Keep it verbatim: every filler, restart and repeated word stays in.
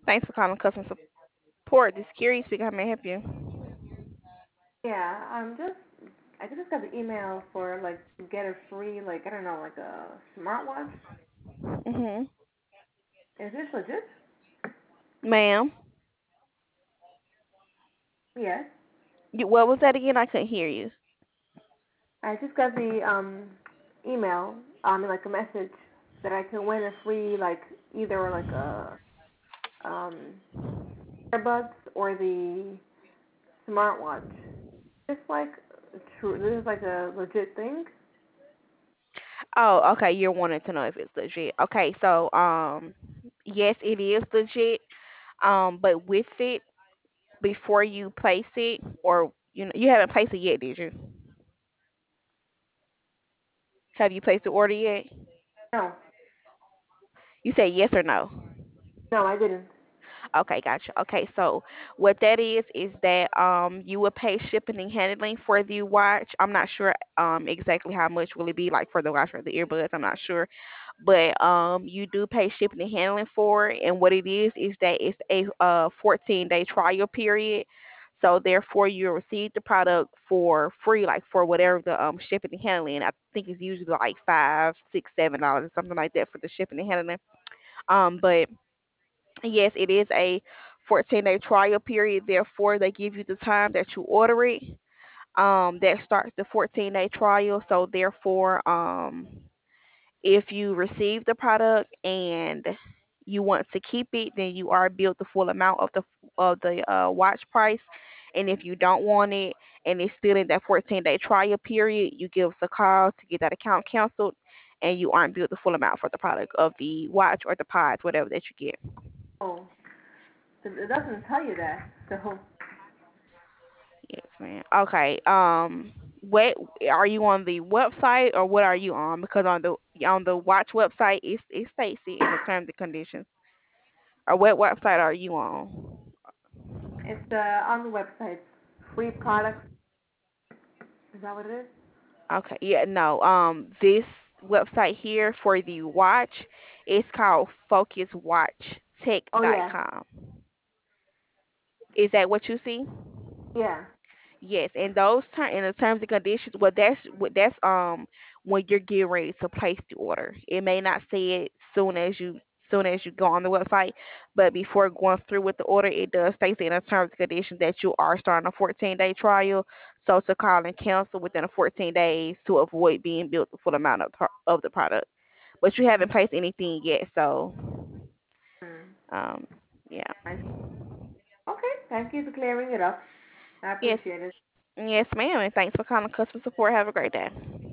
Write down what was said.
Thanks for calling customer support. This is Carrie speaking. How may I help you? Yeah, I'm just I just got the email for like to get a free like I don't know like a smartwatch. Mhm. Is this legit? Ma'am, Yes. you, what was that again? I couldn't hear you. I just got the um email, I mean like a message that I can win a free like either like a um earbuds or the smartwatch. It's like true. This is like a legit thing. Oh, okay. You're wanting to know if it's legit. Okay, so um, yes, it is legit. Um, but with it, before you place it, or you know, you haven't placed it yet, did you? Have you placed the order yet? No, You said yes or no. no, I didn't. Okay, gotcha. Okay, so what that is is that um you will pay shipping and handling for the watch. I'm not sure um exactly how much will it be like for the watch or the earbuds. I'm not sure, but um you do pay shipping and handling for it. And what it is is that it's a uh fourteen day trial period. So therefore you receive the product for free, like for whatever the um shipping and handling. I think it's usually like five, six, seven dollars, something like that for the shipping and handling. Um, but yes, it is a fourteen day trial period. Therefore, they give you the time that you order it. Um, that starts the fourteen day trial. So, therefore, um, if you receive the product and you want to keep it, then you are billed the full amount of the of the uh, watch price. And if you don't want it and it's still in that fourteen day trial period, you give us a call to get that account canceled, and you aren't billed the full amount for the product of the watch or the pods, whatever that you get. Oh, so it doesn't tell you that. So Yes, ma'am. Okay. Um, what are you on the website or what are you on? Because on the on the watch website, it it states it in the terms and conditions. Or what website are you on? it's uh on the website. Free products. Is that what it is? Okay. Yeah. No. Um, this website here for the watch is called focus watch tech Oh dot yeah, com. Is that what you see? yeah. Yes, and those term in the terms and conditions, well, that's what that's um when you're getting ready to place the order. It may not say it soon as you soon as you go on the website, but before going through with the order, it does state in the terms and conditions that you are starting a fourteen day trial. So to call and cancel within the fourteen days to avoid being billed the full amount of pro- of the product. But you haven't placed anything yet, so Hmm. um yeah. I see. Okay, thank you for clearing it up. I Yes, appreciate it. yes, ma'am, and thanks for calling customer support. Have a great day.